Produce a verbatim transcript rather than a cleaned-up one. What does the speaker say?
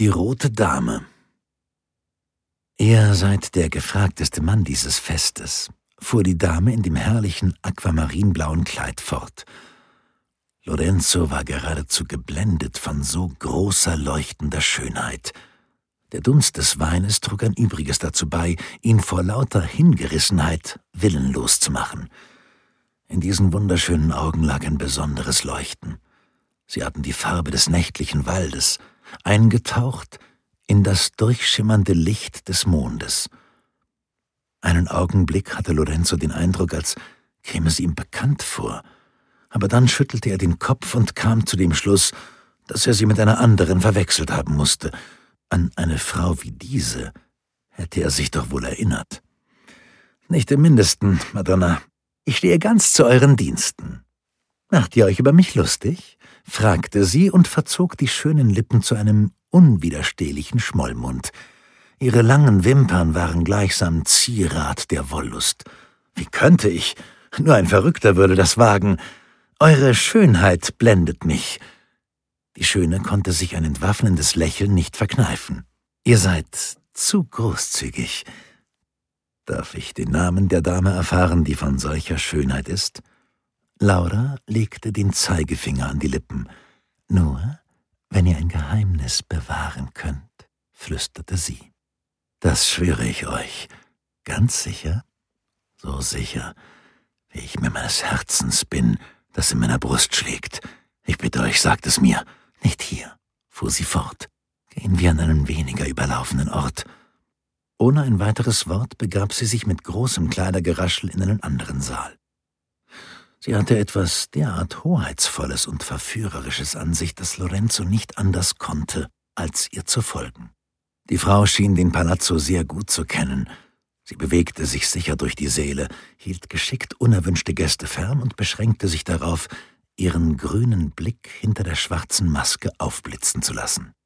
Die Rote Dame. Ihr seid der gefragteste Mann dieses Festes, fuhr die Dame in dem herrlichen aquamarinblauen Kleid fort. Lorenzo war geradezu geblendet von so großer, leuchtender Schönheit. Der Dunst des Weines trug ein Übriges dazu bei, ihn vor lauter Hingerissenheit willenlos zu machen. In diesen wunderschönen Augen lag ein besonderes Leuchten. Sie hatten die Farbe des nächtlichen Waldes, eingetaucht in das durchschimmernde Licht des Mondes. Einen Augenblick hatte Lorenzo den Eindruck, als käme sie ihm bekannt vor, aber dann schüttelte er den Kopf und kam zu dem Schluss, dass er sie mit einer anderen verwechselt haben musste. An eine Frau wie diese hätte er sich doch wohl erinnert. »Nicht im Mindesten, Madonna. Ich stehe ganz zu euren Diensten. Macht ihr euch über mich lustig?« fragte sie und verzog die schönen Lippen zu einem unwiderstehlichen Schmollmund. Ihre langen Wimpern waren gleichsam Zierat der Wollust. »Wie könnte ich? Nur ein Verrückter würde das wagen. Eure Schönheit blendet mich.« Die Schöne konnte sich ein entwaffnendes Lächeln nicht verkneifen. »Ihr seid zu großzügig. Darf ich den Namen der Dame erfahren, die von solcher Schönheit ist?« Laura legte den Zeigefinger an die Lippen. »Nur, wenn ihr ein Geheimnis bewahren könnt«, flüsterte sie. »Das schwöre ich euch. Ganz sicher? So sicher, wie ich mir meines Herzens bin, das in meiner Brust schlägt. Ich bitte euch, sagt es mir. Nicht hier«, fuhr sie fort. »Gehen wir an einen weniger überlaufenen Ort.« Ohne ein weiteres Wort begab sie sich mit großem Kleidergeraschel in einen anderen Saal. Sie hatte etwas derart Hoheitsvolles und Verführerisches an sich, dass Lorenzo nicht anders konnte, als ihr zu folgen. Die Frau schien den Palazzo sehr gut zu kennen. Sie bewegte sich sicher durch die Säle, hielt geschickt unerwünschte Gäste fern und beschränkte sich darauf, ihren grünen Blick hinter der schwarzen Maske aufblitzen zu lassen.